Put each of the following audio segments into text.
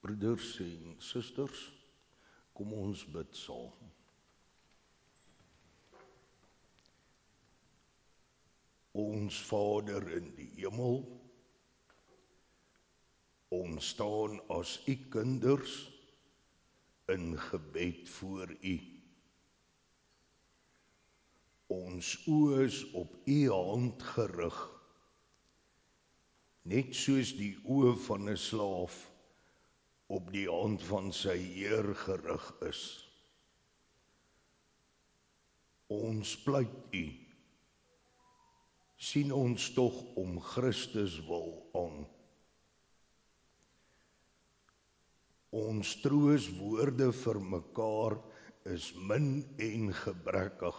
Broeders en susters, kom ons bid saam. Ons Vader in die hemel, ons staan as u kinders in gebed voor u. Ons oë is op u hand gerig, net soos die oë van 'n slaaf op die hand van sy Heer gerig is. Ons pleit u, sien ons tog om Christus wil aan. Ons troostwoorde vir mekaar is min en gebrekkig,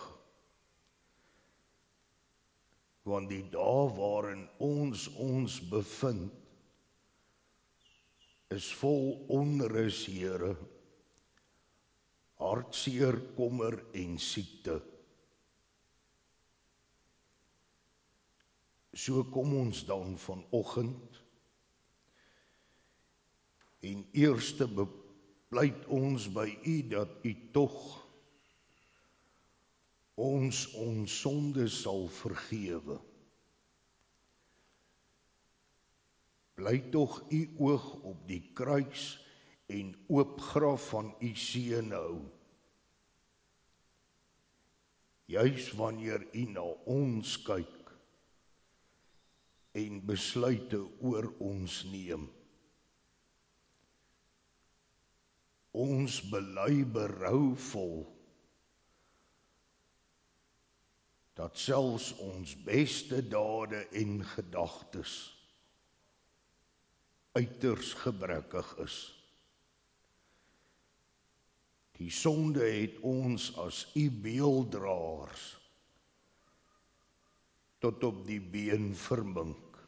want die dae waarin ons bevind, is vol onrus, Here, hartseer, kommer en siekte. So kom ons dan vanoggend en eerste bepleit ons by u dat u tog ons sonde sal vergewe. Bly tog u oog op die kruis en oop graf van u seun hou. Juis wanneer u na ons kyk en besluite oor ons neem. Ons bely berouvol dat selfs ons beste dade en gedagtes uiters gebrekkig is. Die sonde het ons as u beelddraers tot op die been vermink.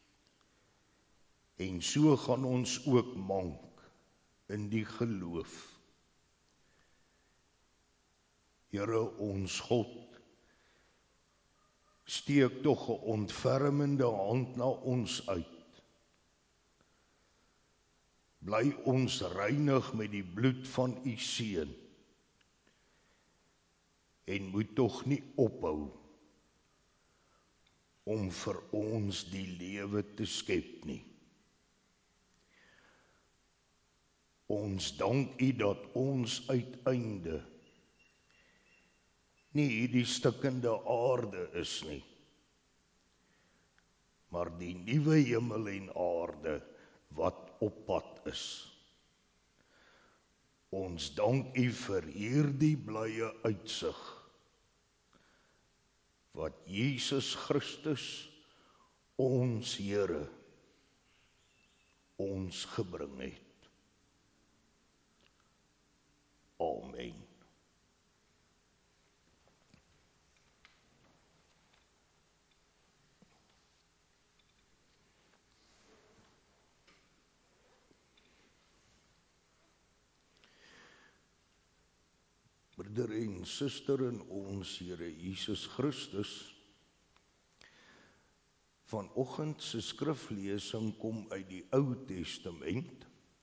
En so gaan ons ook mank in die geloof. Here ons God, steek tog 'n ontfermende hand na ons uit. Bly ons reinig met die bloed van u seun en moet tog nie ophou om vir ons die lewe te skep nie. Ons dank u dat ons uiteinde nie hierdie stikkende aarde is nie, maar die nuwe hemel en aarde wat op pad is. Ons dank u vir hierdie blye uitsig wat Jesus Christus, ons Here, ons gebring het. Amen. Broeder en suster in ons Here Jesus Christus, vanoggend se skriflesing kom uit die Ou Testament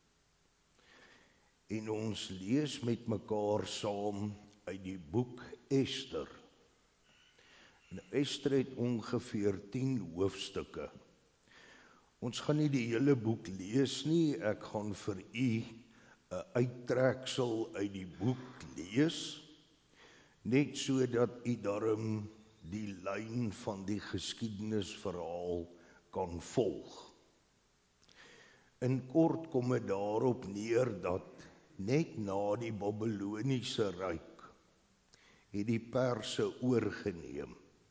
en ons lees met mekaar saam uit die boek Ester. En Ester het ongeveer 10 hoofstukke. Ons gaan nie die hele boek lees nie, ek gaan vir u 'n uittreksel uit die boek lees, net sodat u darm die lyn van die geskiedenisverhaal kan volg. In kort kom dit daarop neer dat net na die Babiloniese ryk het die Perse oorgeneem.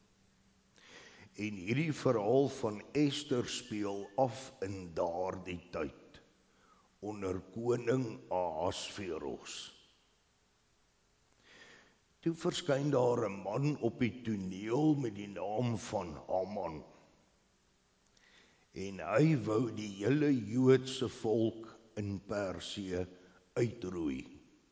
En hierdie verhaal van Ester speel af in daardie tyd onder koning Ahasveros. Toe verskyn daar 'n man op die toneel met die naam van Haman. En hy wou die hele Joodse volk in Persië uitroei.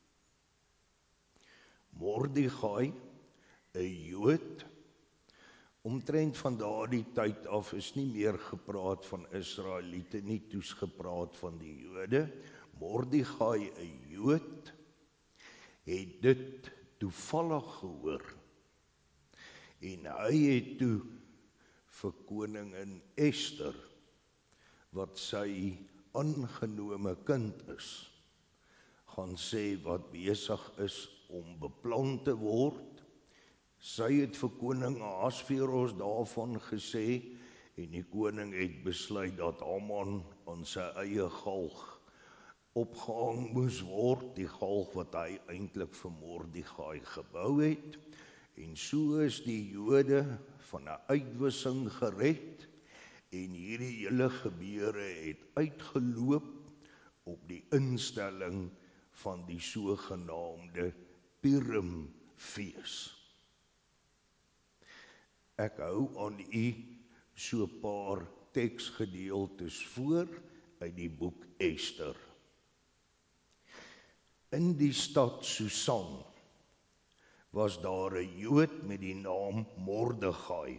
Mordegai, 'n Jood, omtrent van daardie tyd af is nie meer gepraat van Israeliete nie, toes gepraat van die Jode. Mordegai, 'n Jood, het dit toevallig gehoor. En hy het toe vir koningin Ester, wat sy aangenome kind is, gaan sê wat besig is om beplan te word. Sy het vir koning Ahasveros daarvan gesê, en die koning het besluit dat Haman aan sy eie galg opgehang moes word, die galg wat hy eintlik vir Mordegai gebou het. En so is die Jode van 'n uitwissing gered, en hierdie hele gebeure het uitgeloop op die instelling van die sogenaamde Purimfees. Ek hou aan u so 'n paar teksgedeeltes voor uit die boek Ester. In die stad Susan was daar 'n Jood met die naam Mordegai.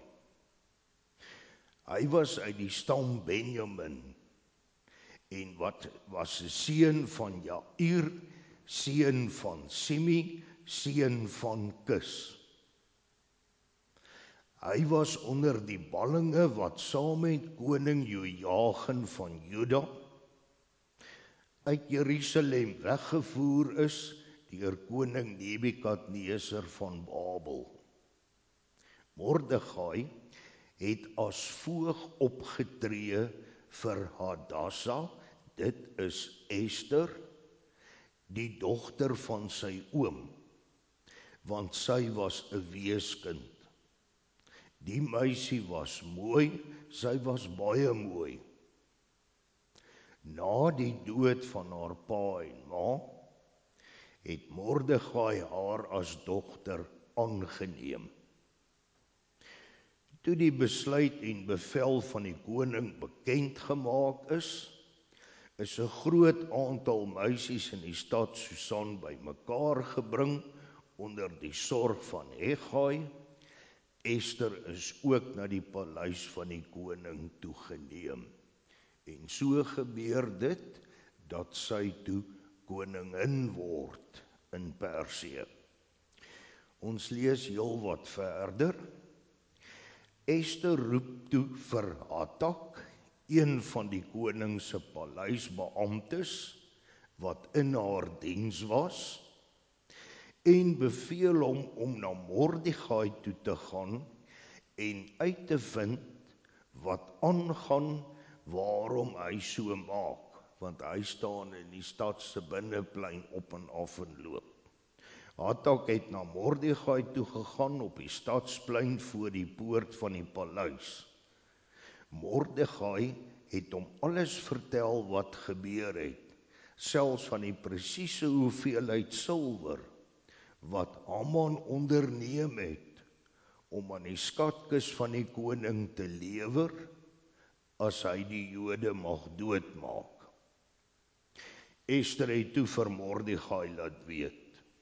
Hy was uit die stam Benjamin, en wat was 'n seun van Jair, seun van Simi, seun van Kis. Hy was onder die ballinge wat saam met koning Jojagin van Juda uit Jerusalem weggevoer is deur koning Nebukadneser van Babel. Mordegai het as voog opgetree vir Hadassa, dit is Ester, die dogter van sy oom, want sy was 'n weeskind. Die meisie was mooi, sy was baie mooi. Na die dood van haar pa en ma, het Mordegai haar as dogter aangeneem. Toe die besluit en bevel van die koning bekend gemaak is 'n groot aantal meisies in die stad Susan bymekaar gebring onder die sorg van Hegai. Ester is ook na die paleis van die koning toegeneem. En so gebeur dit dat sy toe koningin word in Persië. Ons lees heel wat verder. Ester roep toe vir Hatak, een van die koning se paleisbeamptes, wat in haar diens was, en beveel hom om na Mordegai toe te gaan en uit te vind wat aangaan waarom hy so maak, want hy staan in die stad se binneplein op en af en loop. Hatak het na Mordegai toe gegaan op die stadsplein voor die poort van die paleis. Mordegai het hom alles vertel wat gebeur het, selfs van die presiese hoeveelheid silwer wat Haman onderneem het om aan die skatkis van die koning te lewer as hy die Jode mag doodmaak. Ester het toe vir Mordegai laat weet: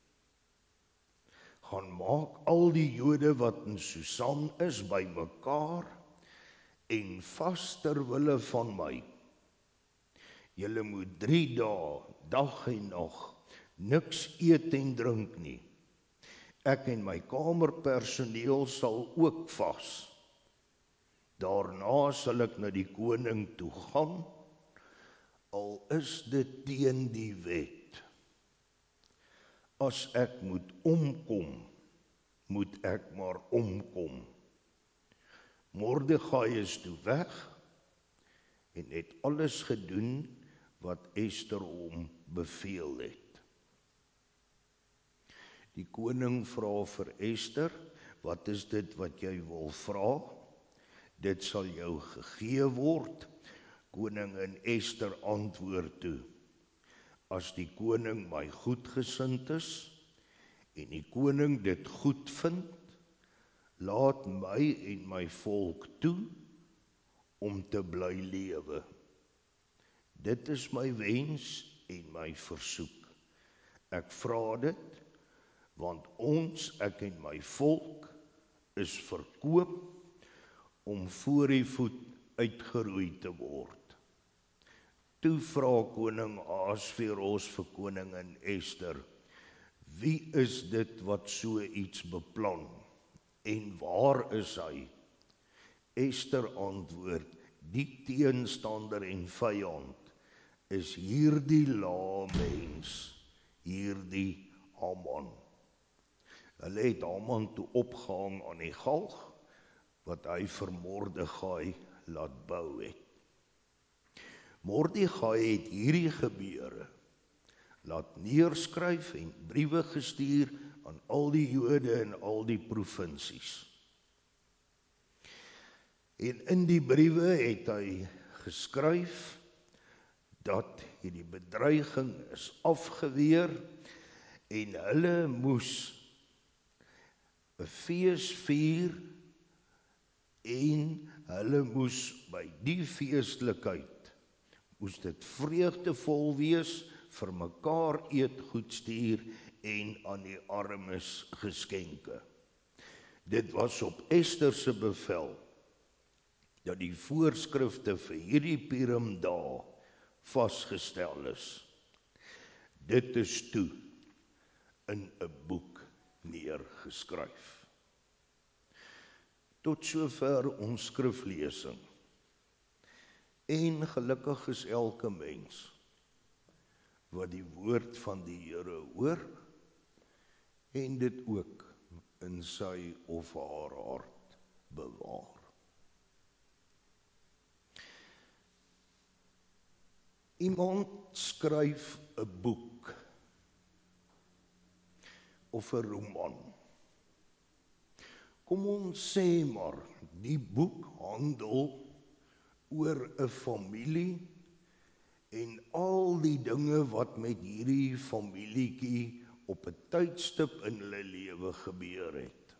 gaan maak al die Jode wat in Susan is bymekaar en vas ter wille van my. Julle moet 3 dae, dag en nag, niks eet en drink nie. Ek en my kamerpersoneel sal ook vas. Daarna sal ek na die koning toe gaan, al is dit teen die wet. As ek moet omkom, moet ek maar omkom. Mordegai is toe weg en het alles gedoen wat Ester hom beveel het. Die koning vra vir Ester: wat is dit wat jy wil vra? Dit sal jou gegee word. Koningin Ester antwoord toe: as die koning my goedgesind is en die koning dit goed vind, laat my en my volk toe om te bly lewe. Dit is my wens en my versoek. Ek vra dit, want ons, ek en my volk, is verkoop om voor die voet uitgeroei te word. Toe vra koning Ahasveros vir koningin Ester, wie is dit wat so iets beplan en waar is hy? Ester antwoord, die teenstander en vyand is hierdie lae mens, hierdie Haman. Hulle het Haman toe opgehang aan die galg, wat hy vir Mordegai laat bou het. Mordegai het hierdie gebeure laat neerskryf en briewe gestuur aan al die Jode in al die provinsies. En in die briewe het hy geskryf dat hierdie bedreiging is afgeweer en hulle moes 'n fees vier en hulle moes by die feestelikheid moes dit vreugdevol wees, vir mekaar eetgoed stuur en aan die armes geskenke. Dit was op Ester se bevel dat die voorskrifte vir hierdie Purimdae vasgestel is. Dit is toe in 'n boek neergeskryf. Tot sover ons skriflesing. En gelukkig is elke mens wat die woord van die Here hoor en dit ook in sy of haar hart bewaar. Iemand skryf 'n boek of 'n roman. Kom ons sê maar, die boek handel oor 'n familie en al die dinge wat met hierdie familietjie op 'n tydstip in hulle lewe gebeur het.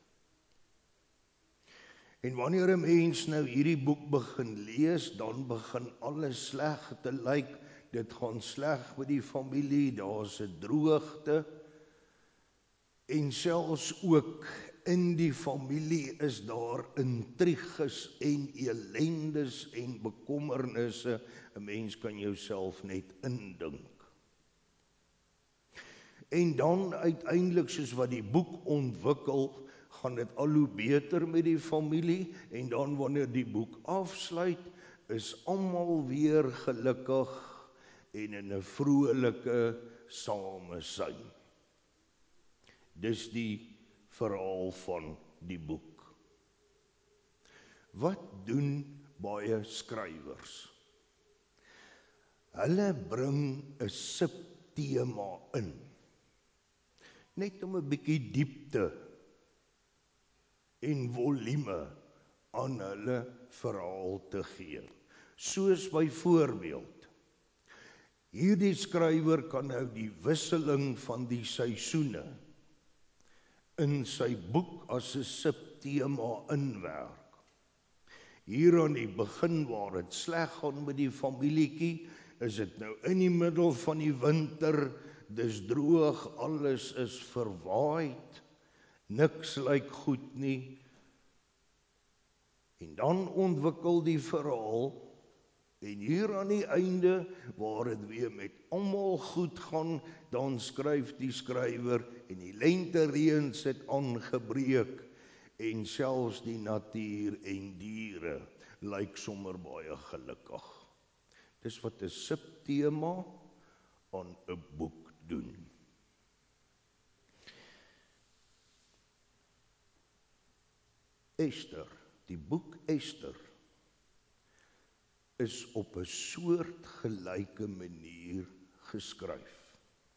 En wanneer 'n mens nou hierdie boek begin lees, dan begin alles sleg te lyk. Dit gaan sleg met die familie, daar's 'n droogte. En selfs ook in die familie is daar intriges en elendes en bekommernisse. 'n Mens kan jouself net indink. En dan uiteindelik, soos wat die boek ontwikkel, gaan dit al hoe beter met die familie. En dan wanneer die boek afsluit, is almal weer gelukkig en in 'n vrolike samesyn. Dis die verhaal van die boek. Wat doen baie skrywers? Hulle bring 'n subtema in, net om 'n bietjie diepte en volume aan hulle verhaal te gee. Soos byvoorbeeld, hierdie skrywer kan nou die wisseling van die seisoene in sy boek as 'n subtema inwerk. Hier aan die begin waar dit sleg gaan met die familietjie, is dit nou in die middel van die winter, dis droog, alles is verwaaid, niks lyk goed nie. En dan ontwikkel die verhaal, en hier aan die einde, waar dit weer met almal goed gaan, dan skryf die skrywer, en die lentereëns het aangebreek, en selfs die natuur en diere lyk sommer baie gelukkig. Dis wat 'n subtema aan 'n boek doen. Ester, die boek Ester, is op 'n soortgelyke manier geskryf.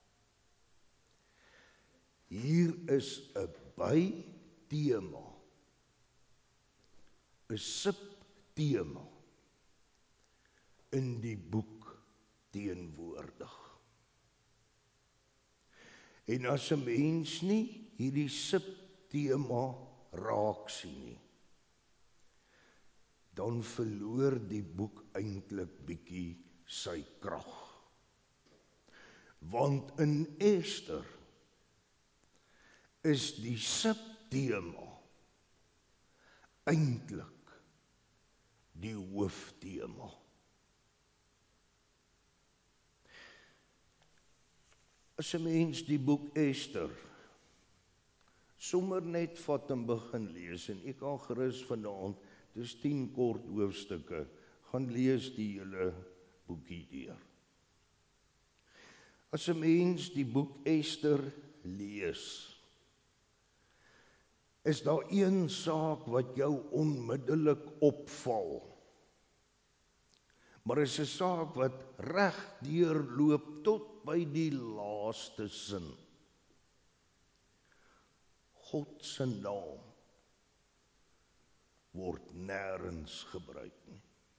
Hier is 'n bytema, 'n subtema in die boek teenwoordig. En as 'n mens nie hierdie subtema raak sien nie, dan verloor die boek eintlik bietjie sy krag. Want in Ester is die subtema eintlik die hooftema. As 'n mens die boek Ester sommer net vat en begin lees, en ek kan gerus vanaand, dis 10 kort hoofstukke, gaan lees die hele boekie deur. As 'n mens die boek Ester lees, is daar een saak wat jou onmiddellik opval. Maar is 'n saak wat reg deurloop tot by die laaste sin. God se naam word nêrens gebruik nie.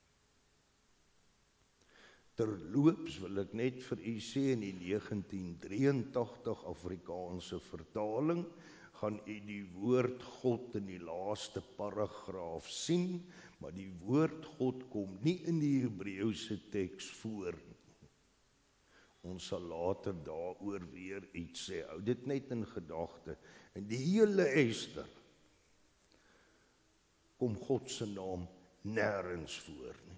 Terloops wil ek net vir u sê, in die 1983 Afrikaanse vertaling gaan u die woord God in die laaste paragraaf sien, maar die woord God kom nie in die Hebreëse teks voor nie. Ons sal later daaroor weer iets sê. Hou dit net in gedagte. In die hele Ester kom God se naam nêrens voor nie.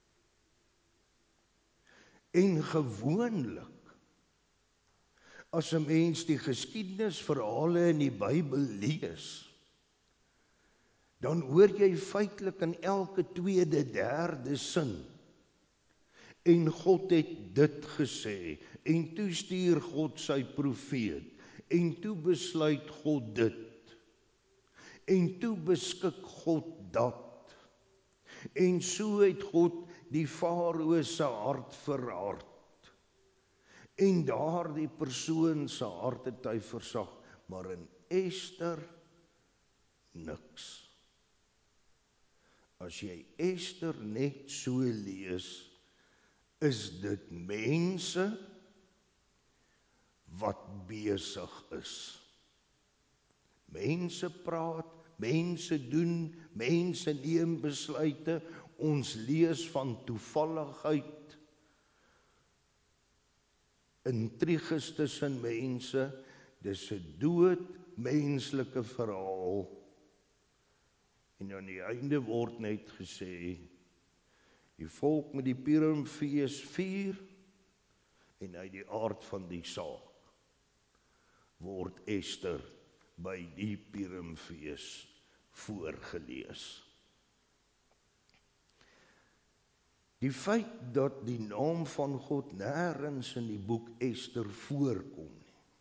En gewoonlik, as 'n mens die geskiedenisverhale in die Bybel lees, dan hoor jy feitelik in elke tweede, derde sin, en God het dit gesê, en toe stuur God sy profeet, en toe besluit God dit, en toe beskik God dat, en so het God die Farao se hart verhard, en daardie persoon se hart het hy versag, maar in Ester niks. As jy Ester net so lees, is dit mense wat besig is. Mense praat, mense doen, mense neem besluite, ons lees van toevalligheid, intriges tussen mense, dis 'n doodmenslike verhaal, en aan die einde word net gesê, die volk met die Purimfees vier, en uit die aard van die saak word Ester by die Purimfees voorgelees. Die feit dat die naam van God nêrens in die boek Ester voorkom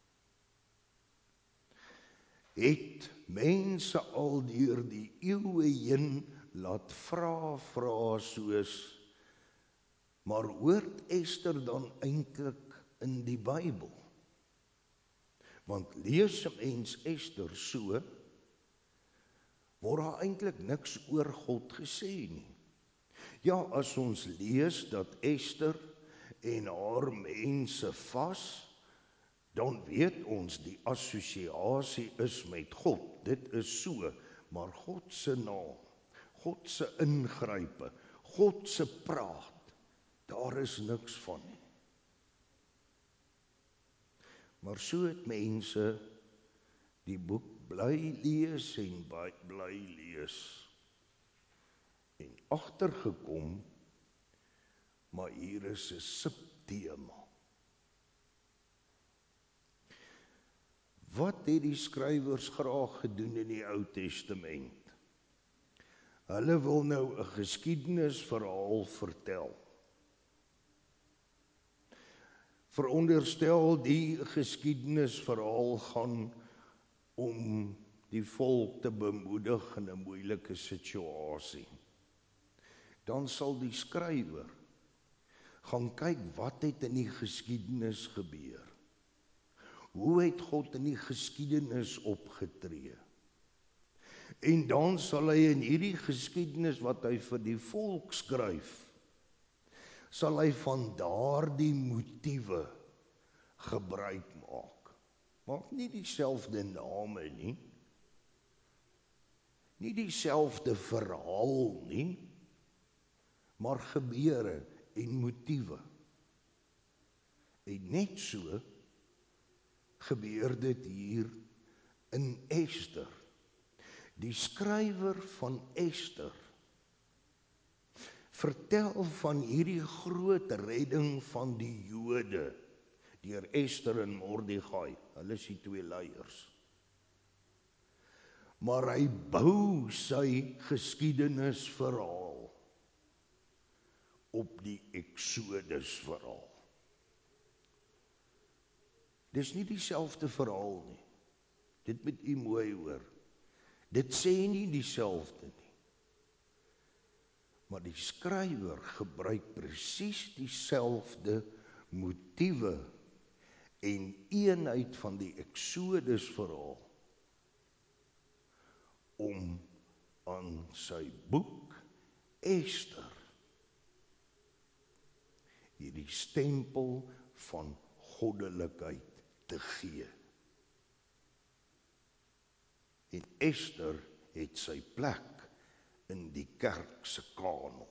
nie, het mense al deur die eeue heen laat vra soos, maar hoort Ester dan eintlik in die Bybel? Want lees 'n mens Ester so, word daar eintlik niks oor God gesê nie. Ja, as ons lees dat Ester en haar mense vas, dan weet ons die assosiasie is met God. Dit is so, maar God se naam, God se ingrype, God se praat, daar is niks van nie. Maar so het mense die boek bly lees en bly lees, en agtergekom, maar hier is 'n subtema. Wat het die skrywers graag gedoen in die Ou Testament? Hulle wil nou 'n geskiedenisverhaal vertel. Veronderstel die geskiedenisverhaal gaan om die volk te bemoedig in 'n moeilike situasie. Dan sal die skrywer gaan kyk wat het in die geskiedenis gebeur. Hoe het God in die geskiedenis opgetree? En dan sal hy in hierdie geskiedenis wat hy vir die volk skryf, sal hy van daardie motiewe gebruik maak. Maak nie dieselfde name nie, nie dieselfde verhaal nie, maar gebeure en motiewe. En net so gebeur dit hier in Ester. Die skrywer van Ester vertel van hierdie groot redding van die Jode, deur Ester en Mordegai. Hulle is die 2 leiers. Maar hy bou sy geskiedenisverhaal op die Exodus-verhaal. Dis nie dieselfde verhaal nie. Dit moet u mooi hoor. Dit sê nie dieselfde nie. Maar die skrywer gebruik presies dieselfde motiewe en eenheid van die Exodus-verhaal om aan sy boek Ester hierdie stempel van goddelikheid te gee. En Ester het sy plek in die kerk se kanon.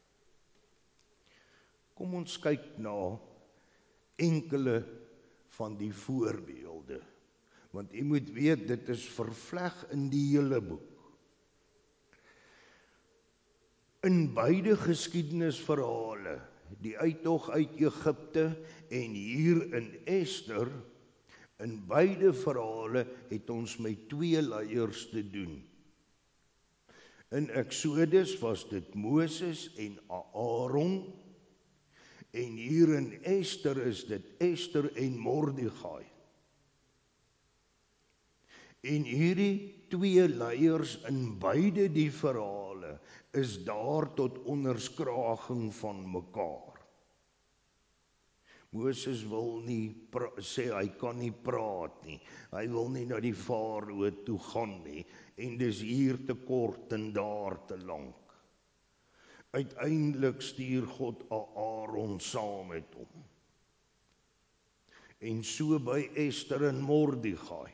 Kom ons kyk na enkele van die voorbeelde, want u moet weet, dit is vervleg in die hele boek. In beide geskiedenisverhale, die uittog uit Egipte en hier in Ester, in beide verhale het ons met 2 leiers te doen. In Exodus was dit Moses en Aaron, en hier in Ester is dit Ester en Mordegai. En hierdie 2 leiers in beide die verhale is daar tot onderskraging van mekaar. Moses wil nie sê hy kan nie praat nie. Hy wil nie na die farao toe gaan nie. En dis hier te kort en daar te lank. Uiteindelik stuur God Aaron saam met hom. En so by Ester en Mordegai.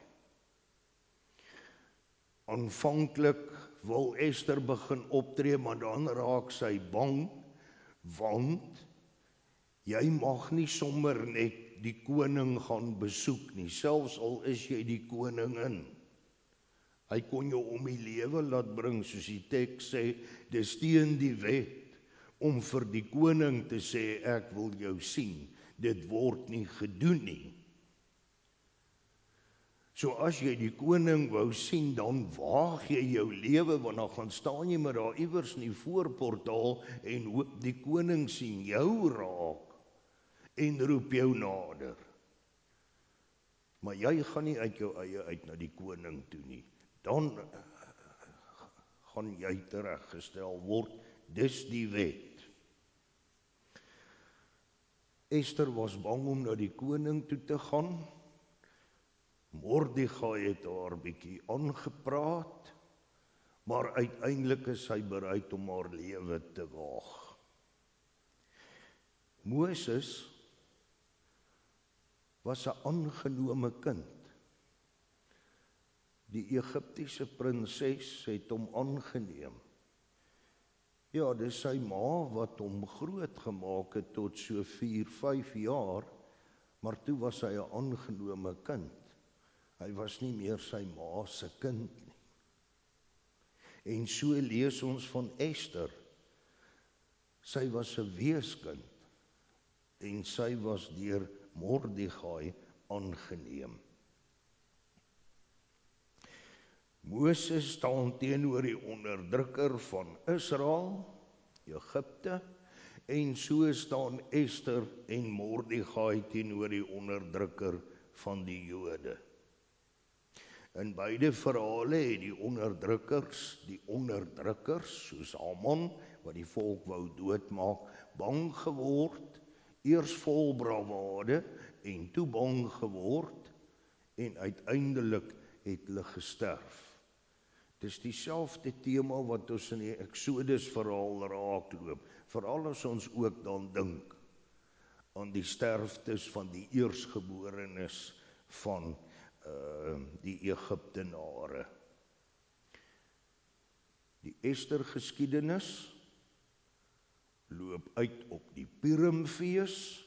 Aanvanklik wil Ester begin optree, maar dan raak sy bang, want jy mag nie sommer net die koning gaan besoek nie, selfs al is jy die koningin. Hy kon jou om die lewe laat bring, soos die teks sê, dis teen die wet om vir die koning te sê, ek wil jou sien. Dit word nie gedoen nie. So as jy die koning wou sien, dan waag jy jou lewe, want dan gaan staan jy maar daar iewers in die voorportaal en hoop die koning sien jou raak en roep jou nader. Maar jy gaan nie uit jou eie uit na die koning toe nie. Dan gaan jy tereggestel word, dis die wet. Ester was bang om na die koning toe te gaan. Mordegai het haar bietjie aangepraat, maar uiteindelik is sy bereid om haar lewe te waag. Moses was 'n aangenome kind. Die Egiptiese prinses het hom aangeneem. Ja, dis sy ma wat hom groot gemaak het tot so 4-5 jaar, maar toe was hy 'n aangenome kind. Hy was nie meer sy ma se kind nie. En so lees ons van Ester. Sy was 'n weeskind en sy was deur Mordegai aangeneem. Moses staan teenoor die onderdrukker van Israel, Egipte, en so staan Ester en Mordegai teenoor die onderdrukker van die Jode. In beide verhale het die onderdrukkers, soos Haman, wat die volk wou doodmaak, bang geword, eers vol bravade en toe bang geword, en uiteindelik het hulle gesterf. Dis dieselfde tema wat ons in die Exodus verhaal raakloop, veral as ons ook dan dink aan die sterftes van die eersgeborenes van die Egiptenare. Die Ester geskiedenis loop uit op die Purimfees,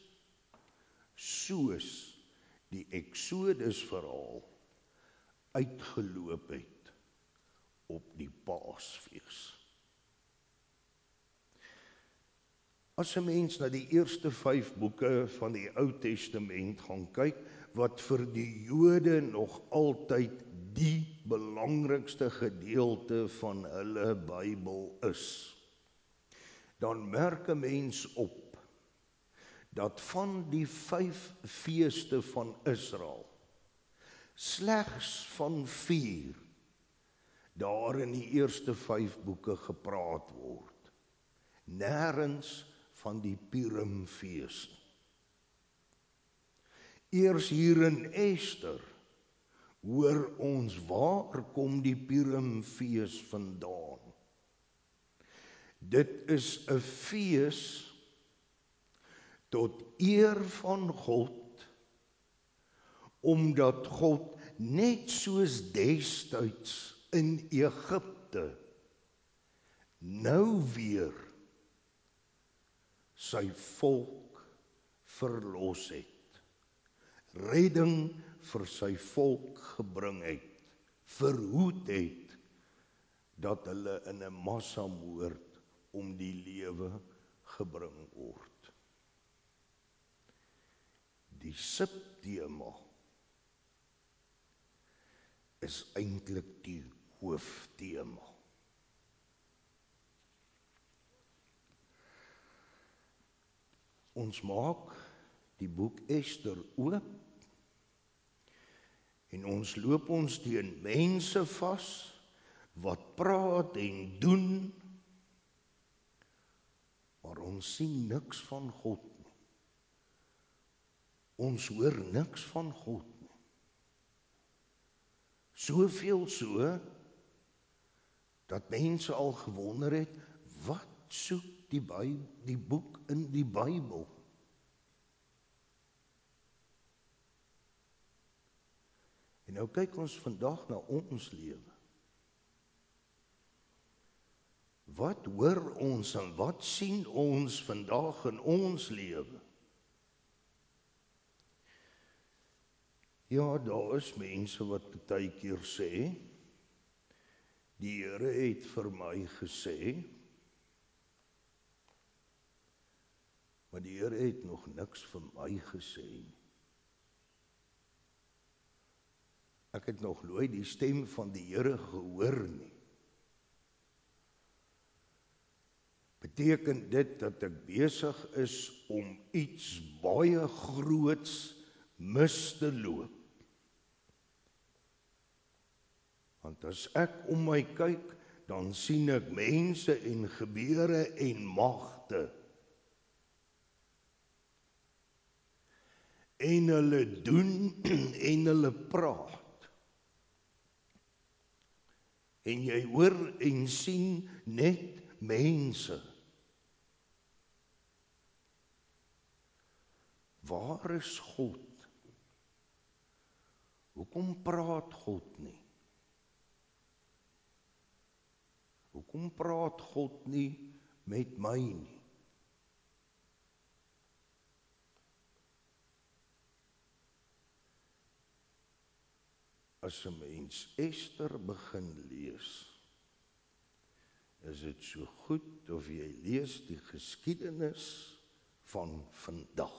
soos die Exodus verhaal uitgeloop het op die Paasfees. As 'n mens na die eerste 5 boeke van die Ou Testament gaan kyk, wat vir die Jode nog altyd die belangrikste gedeelte van hulle Bybel is, dan merk 'n mens op dat van die 5 feeste van Israel, slegs van 4 daar in die eerste 5 boeke gepraat word. Nêrens van die Purimfees. Eers hier in Ester hoor ons waar kom die Purimfees vandaan. Dit is 'n fees tot eer van God, omdat God net soos destyds in Egipte nou weer sy volk verlos het, redding vir sy volk gebring het, verhoed het dat hulle in 'n massamoord om die lewe gebring word. Die subtema is eintlik die hooftema. Ons maak die boek Ester oop en ons loop ons teen mense vas wat praat en doen, maar ons sien niks van God nie. Ons hoor niks van God nie. Soveel so, dat mense al gewonder het, wat soek die boek in die Bybel? En nou kyk ons vandag na ons lewe. Wat hoor ons en wat sien ons vandag in ons lewe? Ja, daar is mense wat baie keer sê, die Here het vir my gesê, maar die Here het nog niks vir my gesê nie. Ek het nog nooit die stem van die Here gehoor nie. Beteken dit dat ek besig is om iets baie groots mis te loop? Want as ek om my kyk, dan sien ek mense en gebeure en magte. En hulle doen en hulle praat. En jy hoor en sien net mense. Waar is God? Hoekom praat God nie? Hoekom praat God nie met my nie? As 'n mens Ester begin lees, is dit so goed of jy lees die geskiedenis van vandag.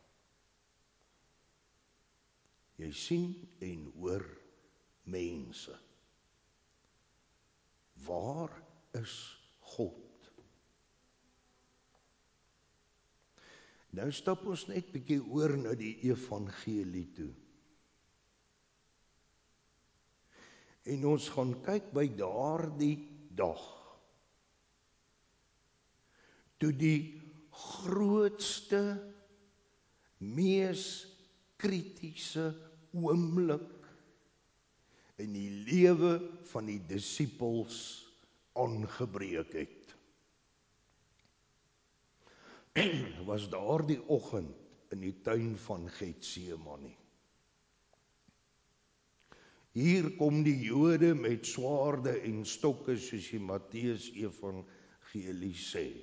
Jy sien en hoor mense. Waar is God? Nou stap ons net bietjie oor na die evangelie toe. En ons gaan kyk by daardie dag, toe die grootste, mees kritiese oomblik in die lewe van die disippels aangebreek het. Was daardie oggend in die tuin van Getsemane. Hier kom die Jode met swaarde en stokke, soos die Matteus evangelie sê.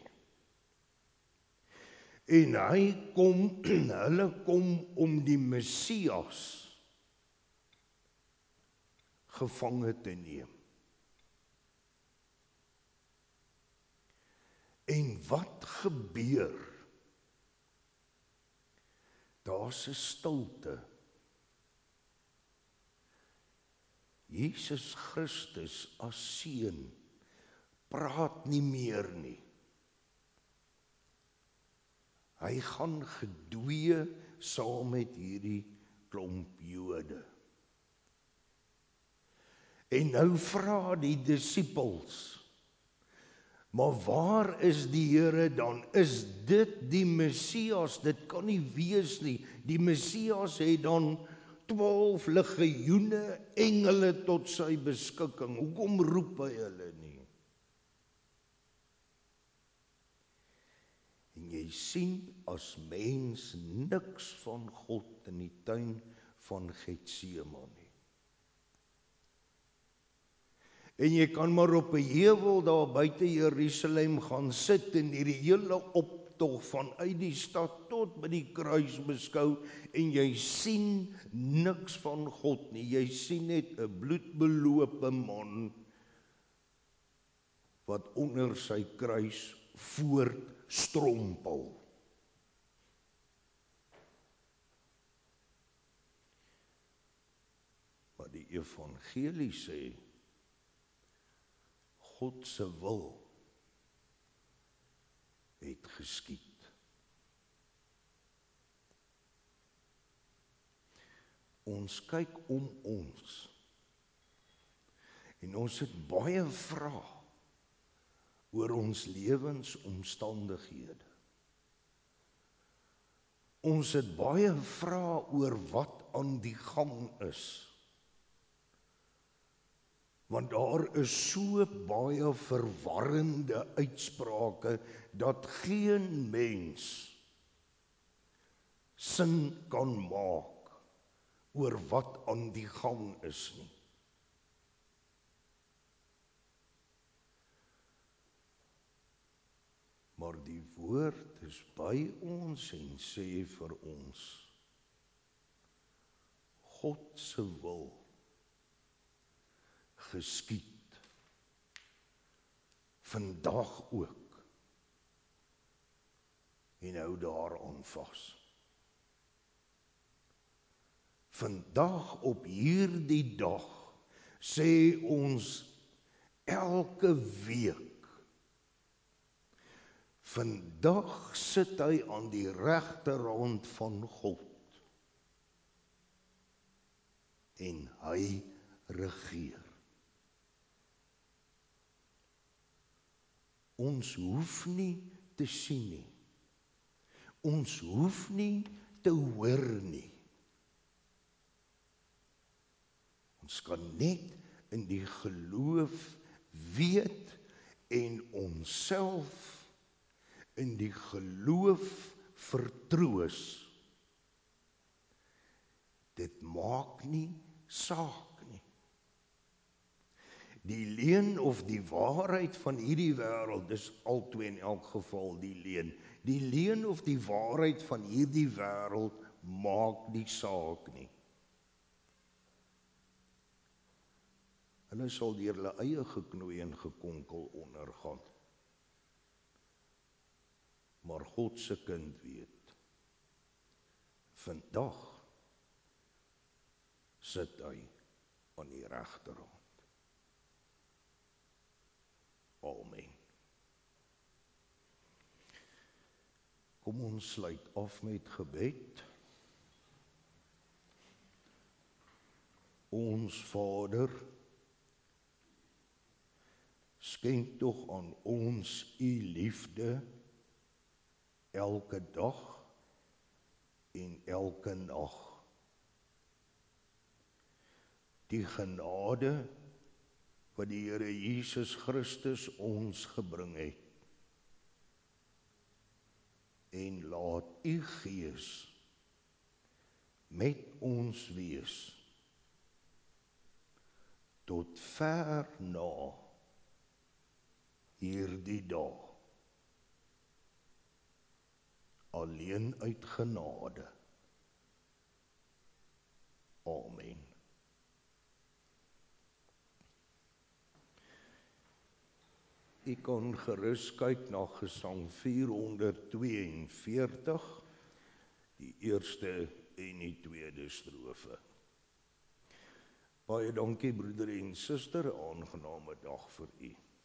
En hulle kom om die Messias gevange te neem. En wat gebeur? Daar's 'n stilte. Jesus Christus as seun praat nie meer nie. Hy gaan gedwee saam met hierdie klomp Jode. En nou vra die disippels, maar waar is die Here dan? Is dit die Messias? Dit kan nie wees nie. Die Messias het dan 12 legioene engele tot sy beskikking. Hoekom roep hy hulle nie? En jy sien as mens niks van God in die tuin van Getsemane. En jy kan maar op 'n heuwel daar buite Jerusalem gaan sit en hierdie hele optog vanuit die stad tot by die kruis beskou en jy sien niks van God nie. Jy sien net 'n bloedbelope man wat onder sy kruis voortstrompel. Maar die evangelie sê, God se wil het geskied. Ons kyk om ons en ons het baie vrae oor ons lewensomstandighede. Ons het baie vrae oor wat aan die gang is. Want daar is so baie verwarrende uitsprake dat geen mens sin kan maak oor wat aan die gang is nie. Maar die woord is by ons en sê vir ons, God se wil geskied, vandag ook, en hou daaraan vas. Vandag op hierdie dag, sê ons elke week, vandag sit hy aan die regterhand van God, en hy regeer. Ons hoef nie te sien nie. Ons hoef nie te hoor nie. Ons kan net in die geloof weet en onsself in die geloof vertroos. Dit maak nie saak nie. Die leuen of die waarheid van hierdie wêreld, dis albei in elk geval die leuen. Die leuen of die waarheid van hierdie wêreld maak nie saak nie. Hulle sal deur hulle eie geknoei en gekonkel ondergaan. Maar God se kind weet, vandag sit hy aan die regterhand. Amen. Kom ons sluit af met gebed. Ons Vader, skenk tog aan ons u liefde elke dag en elke nag. Die genade wat die Here Jesus Christus ons gebring het. En laat u Gees met ons wees tot ver na hierdie dag. Alleen uit genade. Amen. U kan gerus kyk na Gesang 442, die eerste en die tweede strofe. Baie dankie broeder en suster, aangename dag vir u.